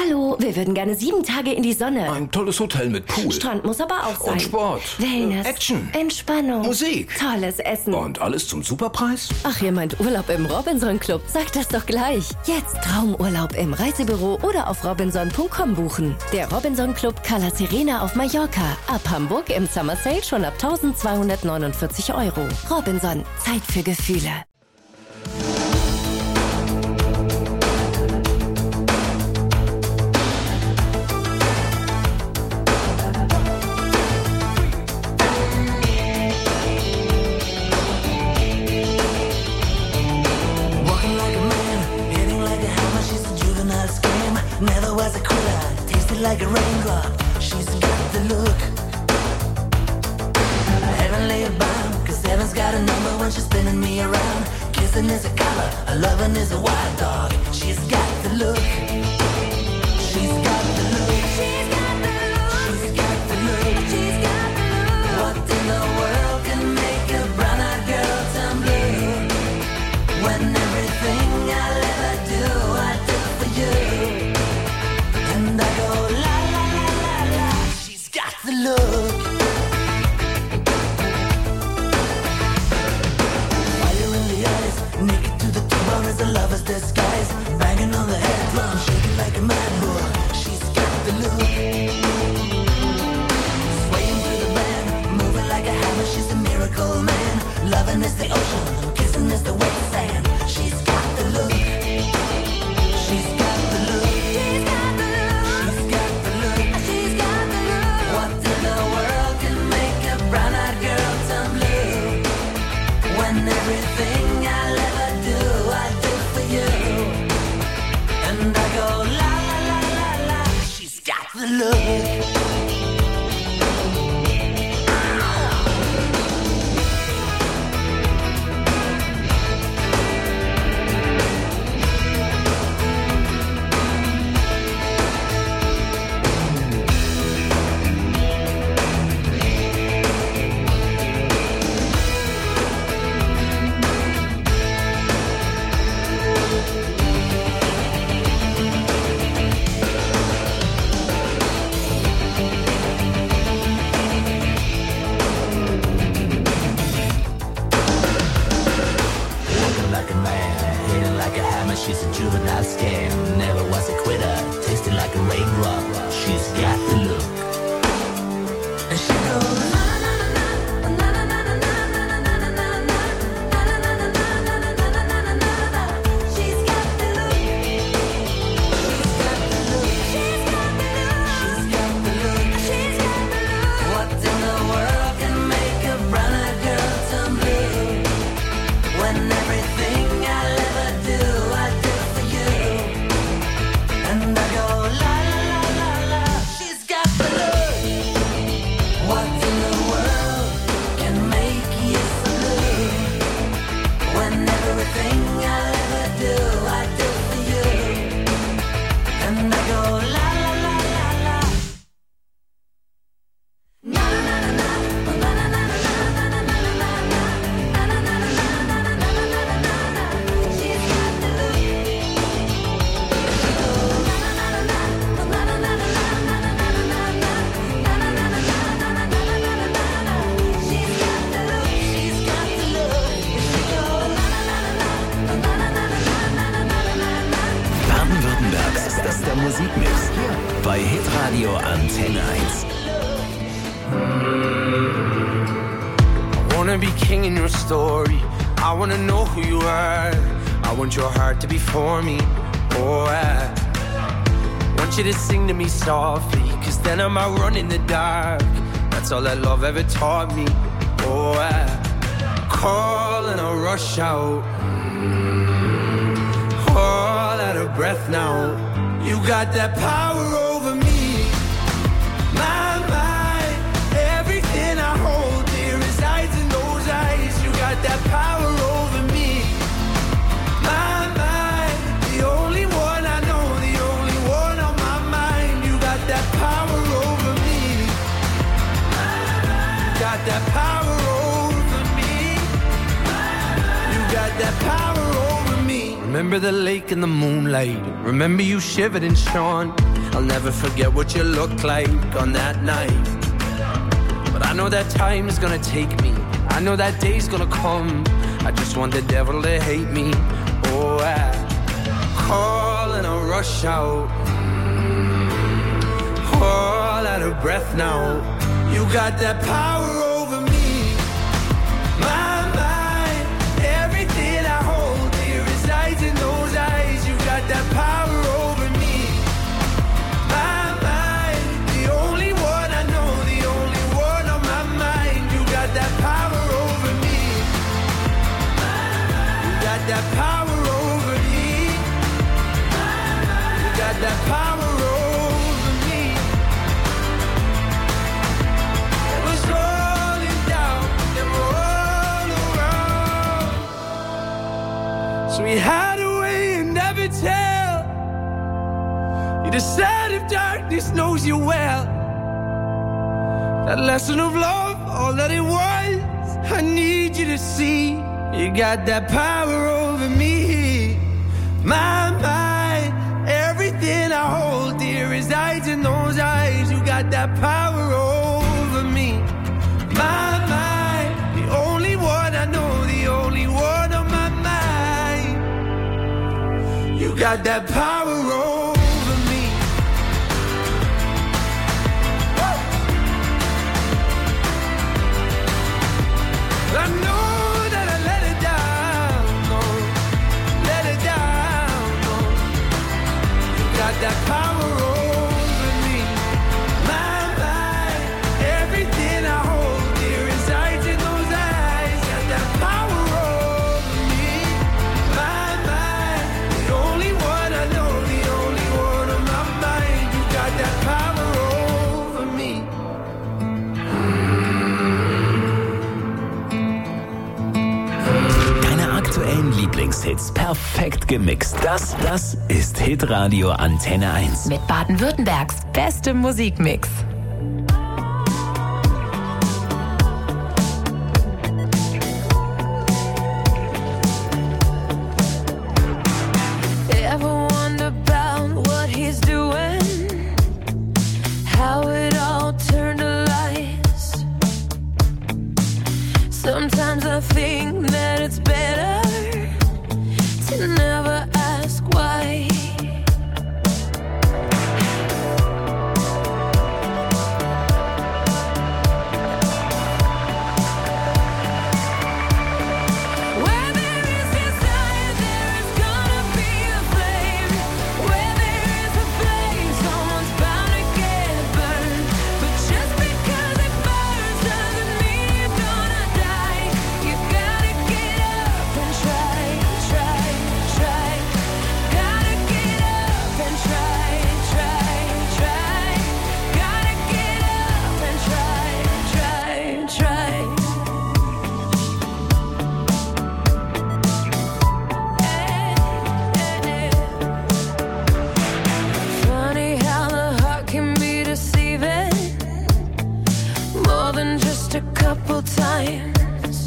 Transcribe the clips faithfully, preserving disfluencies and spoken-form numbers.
Hallo, wir würden gerne sieben Tage in die Sonne. Ein tolles Hotel mit Pool. Strand muss aber auch sein. Und Sport. Wellness. Action. Entspannung. Musik. Tolles Essen. Und alles zum Superpreis? Ach, ihr meint Urlaub im Robinson Club? Sagt das doch gleich. Jetzt Traumurlaub im Reisebüro oder auf robinson punkt com buchen. Der Robinson Club Cala Serena auf Mallorca. Ab Hamburg im Summer Sale schon ab eintausendzweihundertneunundvierzig Euro. Robinson. Zeit für Gefühle. Never was a quitter, tasted like a raindrop. She's got the look. Heavenly bound, cause heaven's got a number when she's spinning me around. Kissing is a color, a loving is a wild dog. She's got the look. She's got the look. She's got the look. She's got the look. She's got the look. What in the world can make a brown-eyed girl turn blue? When everything I'll ever do, I do for you. And I go la la la la la. She's got the look. Fire in the eyes, naked to the bone as a lover's disguise. Banging on the head drum, shaking like a mad bull. She's got the look. Swaying through the band, moving like a hammer. She's a miracle man. Loving is the ocean, kissing is the wet sand. She's got the look. She's got the look. She's got the look. She's got the look. She's got the look. What in the world can make a brown-eyed girl turn blue? When everything I'll ever do, I do for you. And I go la la la la la. She's got the look. She's a juvenile scam, never was a quitter, tasted like a raindrop. She's got the look. And she goes na na na na na na na na na na na na na. She's got the look. She's got the look. She's got the look. She's got the look. She's got the look. What in the world can make a brown-eyed girl turn blue? When everything I'll ever do, I do for you. And I go la la la la la. She's got the look. What in the world can make you so blue? When everything I'll ever do, I do for you. And I go la la la la la. Na na na na na na na na na na na na na na na na na na. She's got the look. She goes na na na na na na na na na na na na na na na. She's got the look. She's got the look. She goes na na na na na na na na na na. Baden-Württembergs bester Musikmix bei Hitradio Antenne eins. I wanna be king in your story. I wanna know who you are. I want your heart to be for me. Oh, I want you to sing to me softly, cause then I might run in the dark. That's all that love ever taught me. Oh, I call and I rush out, all out of breath now. You got that power over me. My mind, everything I hold dear resides in those eyes. You got that power over me. My mind, the only one I know, the only one on my mind. You got that power over me. You got that power over me. You got that power over me. Remember the lake and the moonlight. Remember you shivered and shone. I'll never forget what you looked like on that night. But I know that time is gonna take me. I know that day's gonna come. I just want the devil to hate me. Oh, I call and I rush out. All out of breath now. You got that power over me. My mind, everything I hold dear resides in those eyes. You got that power over me. My mind, the only one I know, the only one on my mind. You got that power over me. You got that power over me. You got that power over me. So we hide away and never tell. You decide if darkness knows you well. That lesson of love, all that it was, I need you to see. You got that power over me. My mind, everything I hold dear resides in those eyes. You got that power over me. My mind, the only one I know, the only one on my mind. You got that power over me. Woo! I know that I let it down, no, let it down, no. You got that power over me. My mind, everything I hold dear resides in those eyes. Got that power over me. My mind, the only one I know, the only one on my mind. You got that power over me. Deine aktuellen Lieblingshits perfekt gemixt. Das, das ist Hitradio Antenne eins. Mit Baden-Württembergs bestem Musikmix. Ever wonder about what he's doing? How it all turned to lies? Sometimes I think that it's better to never ask why. Where there is desire, there is gonna be a flame. Where there is a flame, someone's bound to get burned. But just because it burns doesn't mean you're gonna die. You gotta get up and try, try, try. Gotta get up and try, try, try. Gotta get up and try, try, try. Funny how the heart can be deceiving more than just a couple times.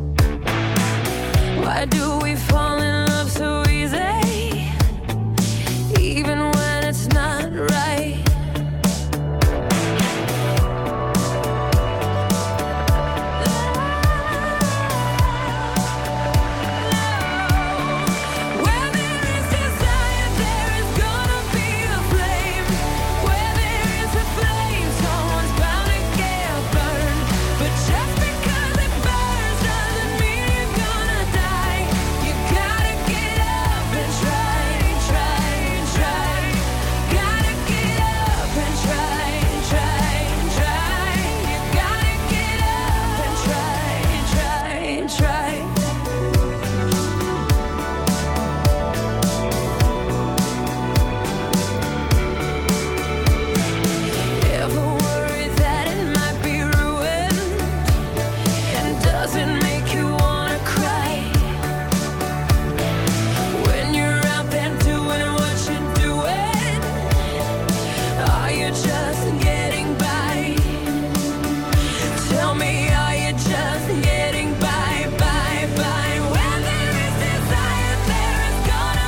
Why do we fall in love so easy, even when it's not right? Where there is desire, there is gonna be a flame. Where there is a flame, someone's bound to get burned. But just because it burns doesn't mean you're gonna die. You gotta get up and try, try, try. Gotta get up and try, try, try. You gotta get up and try, try, try. Ever worry that it might be ruined? And does it make you wanna cry? When you're out there doing what you're doing, are you just getting by? Tell me, are you just getting by, by, by? When there is desire, there is gonna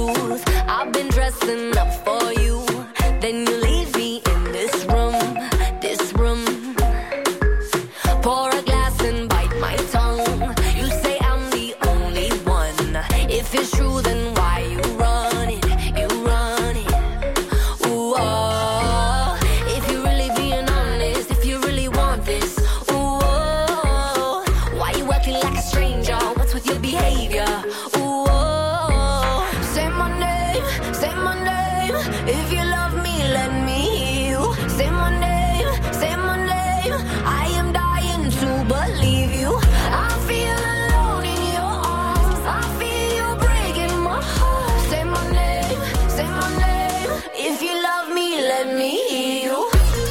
truth. I've been dressing up for you. Then you leave me in this room, this room. Pour a glass and bite my tongue. You say I'm the only one. If it's true, then why you run it? You run it. Ooh, oh. If you're really being honest, if you really want this, ooh, oh. Why you acting like a stranger? What's with your behavior? Ooh, oh. Say my name, say my name. If you love me, let me hear you. Say my name, say my name. I am dying to believe you. I feel alone in your arms. I feel you breaking my heart. Say my name, say my name. If you love me, let me hear you.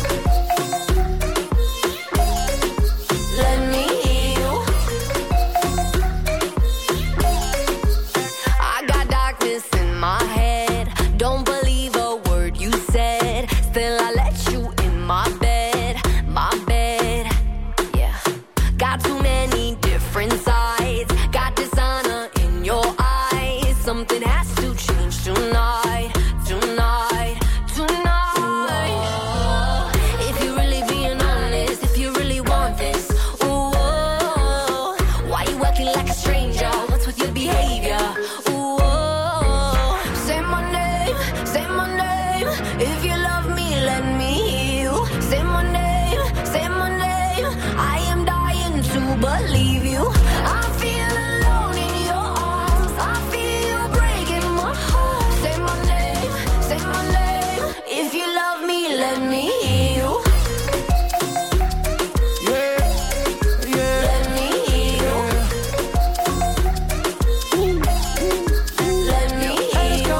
Let me hear you. I got darkness in my head. Don't believe a word you said. Still, I let you in my bed, my bed. Yeah. Got too many different sides. Got dishonor in your eyes. Something has to change tonight, tonight, tonight. Ooh, if you're really being honest, if you really want this, ooh, oh, why you acting like a stranger? What's with your behavior? Ooh, oh, say my name, say my name. If you love me, let me hear you. Say my name, say my name. I am dying to believe you. I feel alone in your arms. I feel you breaking my heart. Say my name, say my name. If you love me, let me hear you. Yeah, yeah. Let me hear you. Let me hear you.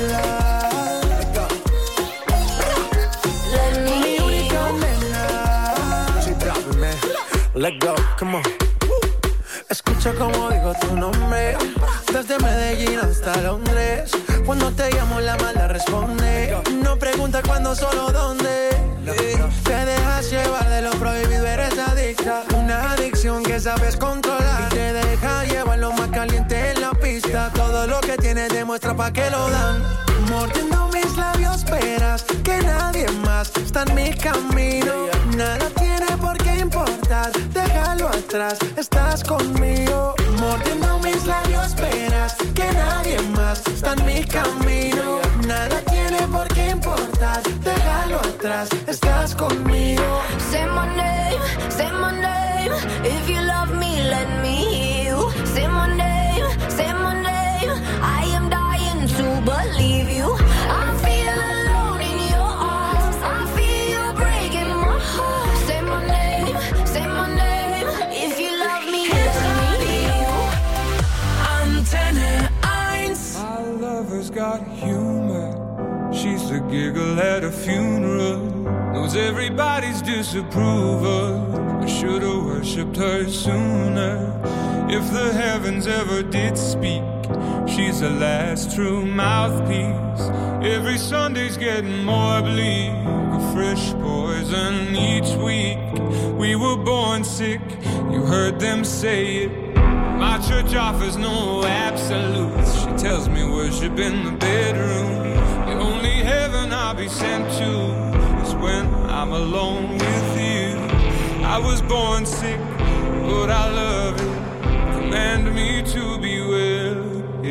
Let me hear you. She dropping, man. Let go, come on. Escucha como digo tu nombre. Desde Medellín hasta Londres. Cuando te llamo la mala responde. No pregunta cuándo, solo dónde. Te dejas llevar de lo prohibido, eres adicta. Una adicción que sabes controlar. Y te deja llevar lo más caliente en la pista. Todo lo que tienes demuestra pa' que lo dan. Mordiendo mis labios, esperas que nadie más está en mi camino. Nada tiene por qué importar, déjalo atrás, estás conmigo. Mordiendo mis labios, esperas que nadie más está en mi camino. Nada tiene por qué importar, déjalo atrás, estás conmigo. Say my name, say my name. If you love me, let me hear you. Say my name, say my name. I am dying to believe you. I feel alone in your arms. I feel you breaking my heart. Say my name, say my name. If you love me, let me hear you. Antenne eins. My lover's got humor. She's the giggle at a funeral. Knows everybody's disapproval. I should've worshipped her sooner. If the heavens ever did speak, she's the last true mouthpiece. Every Sunday's getting more bleak. A fresh poison each week. We were born sick, you heard them say it. My church offers no absolutes. She tells me worship in the bedroom. The only heaven I'll be sent to is when I'm alone with you. I was born sick, but I love it. Command me to be well.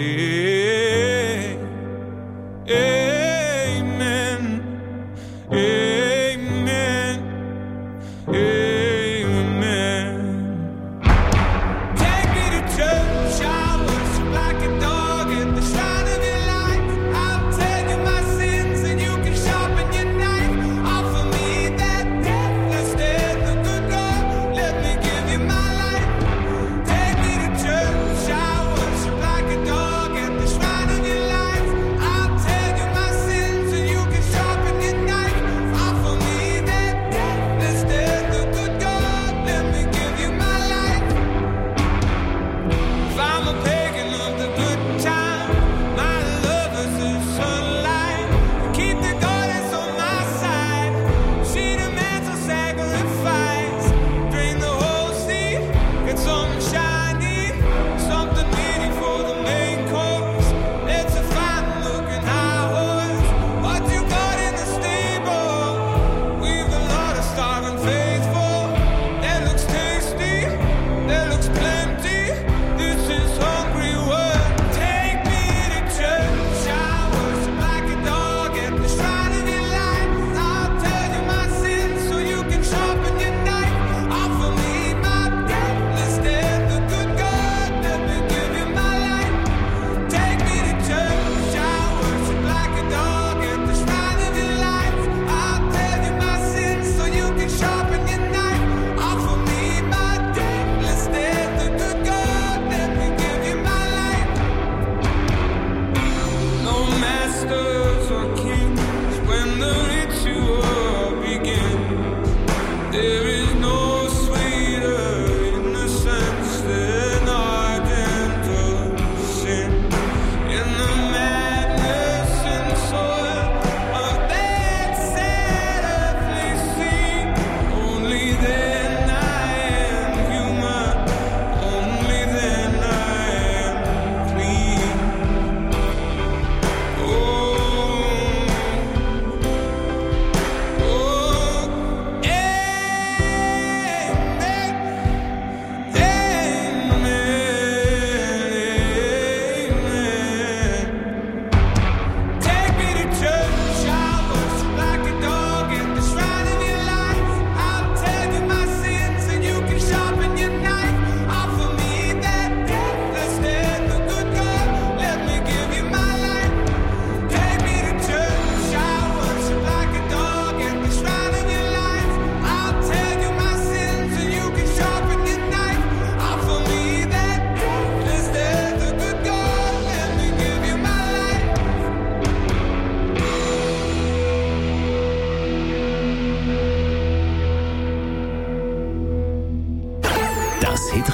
Amen. Amen. Amen. Take me to church, I'll worship like a dog in the shine of your light. I'll tell you my sins and you can sharpen your knife. Offer me that deathless death, the good God. Let me give you my life.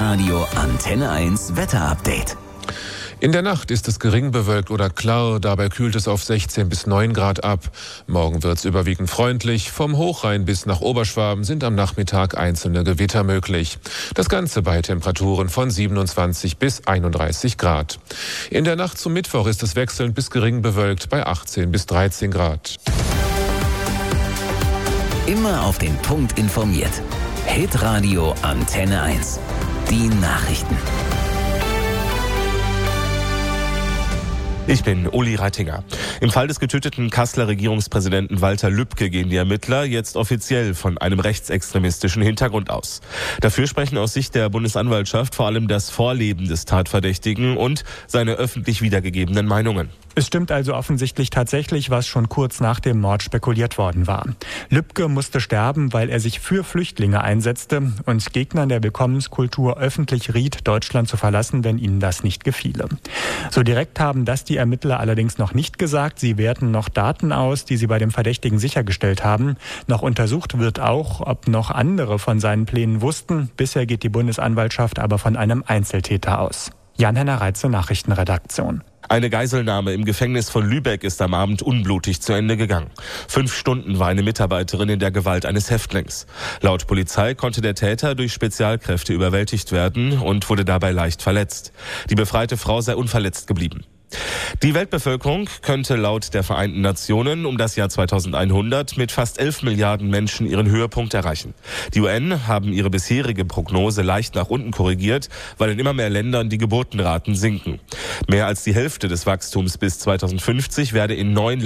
Hitradio Antenne eins Wetterupdate. In der Nacht ist es gering bewölkt oder klar, dabei kühlt es auf sechzehn bis neun Grad ab. Morgen wird es überwiegend freundlich. Vom Hochrhein bis nach Oberschwaben sind am Nachmittag einzelne Gewitter möglich. Das Ganze bei Temperaturen von siebenundzwanzig bis einunddreißig Grad. In der Nacht zum Mittwoch ist es wechselnd bis gering bewölkt bei achtzehn bis dreizehn Grad. Immer auf den Punkt informiert. Hitradio Antenne eins. Die Nachrichten. Ich bin Uli Reitinger. Im Fall des getöteten Kasseler Regierungspräsidenten Walter Lübcke gehen die Ermittler jetzt offiziell von einem rechtsextremistischen Hintergrund aus. Dafür sprechen aus Sicht der Bundesanwaltschaft vor allem das Vorleben des Tatverdächtigen und seine öffentlich wiedergegebenen Meinungen. Es stimmt also offensichtlich tatsächlich, was schon kurz nach dem Mord spekuliert worden war. Lübcke musste sterben, weil er sich für Flüchtlinge einsetzte und Gegnern der Willkommenskultur öffentlich riet, Deutschland zu verlassen, wenn ihnen das nicht gefiele. So direkt haben das die Ermittler allerdings noch nicht gesagt. Sie werten noch Daten aus, die sie bei dem Verdächtigen sichergestellt haben. Noch untersucht wird auch, ob noch andere von seinen Plänen wussten. Bisher geht die Bundesanwaltschaft aber von einem Einzeltäter aus. Jan-Henner Reitze, Nachrichtenredaktion. Eine Geiselnahme im Gefängnis von Lübeck ist am Abend unblutig zu Ende gegangen. Fünf Stunden war eine Mitarbeiterin in der Gewalt eines Häftlings. Laut Polizei konnte der Täter durch Spezialkräfte überwältigt werden und wurde dabei leicht verletzt. Die befreite Frau sei unverletzt geblieben. Die Weltbevölkerung könnte laut der Vereinten Nationen um das Jahr zweitausendeinhundert mit fast elf Milliarden Menschen ihren Höhepunkt erreichen. Die U N haben ihre bisherige Prognose leicht nach unten korrigiert, weil in immer mehr Ländern die Geburtenraten sinken. Mehr als die Hälfte des Wachstums bis zweitausendfünfzig werde in neun